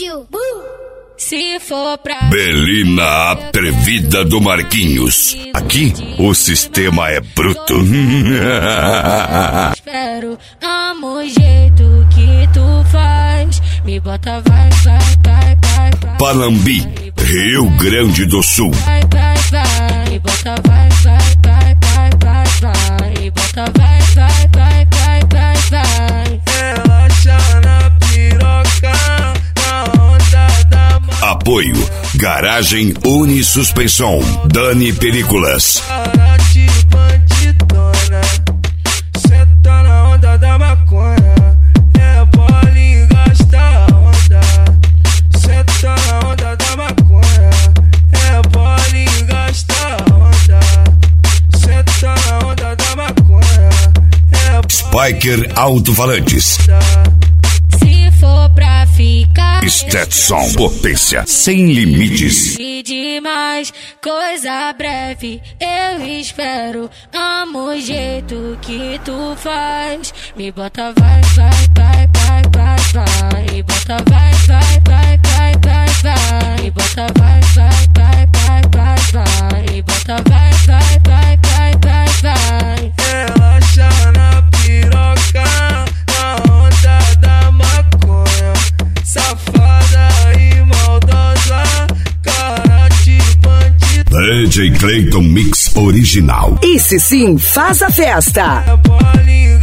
Brasil. Se for pra Belina Atrevida do Marquinhos. Aqui o sistema é bruto. espero, amo o jeito que tu faz. Me bota, vai, vai, vai, vai, vai. Panambi, Rio Grande do Sul. Vai, vai, vai. Me bota, vai, vai, vai, vai, vai, vai. Me bota, vai, vai, vai, vai, vai, vai. Relaxa na piroca, na onda da Apoio Garagem Unisuspensão, Dani Películas. cara de bandidona. Senta na onda da maconha, é pole gasta onda. Senta na onda da maconha, é pole gasta onda. Senta na onda da maconha, é Spiker Alto-Falantes. Se for pra ficar Stetson, potência sem limites. e demais, coisa breve, eu espero. Amo o jeito que tu faz. Me bota, vai, vai, vai, vai, vai, vai. Me bota, vai, vai, vai, vai, vai, vai. Me bota, vai, vai, vai, vai, vai, vai. Me bota, vai, vai, vai, vai, vai, vai. relaxa na piroca, na onda da maconha. Safada e maldosa, cara de bandido. DJ Clayton Mix Original. Esse sim faz a festa. É pole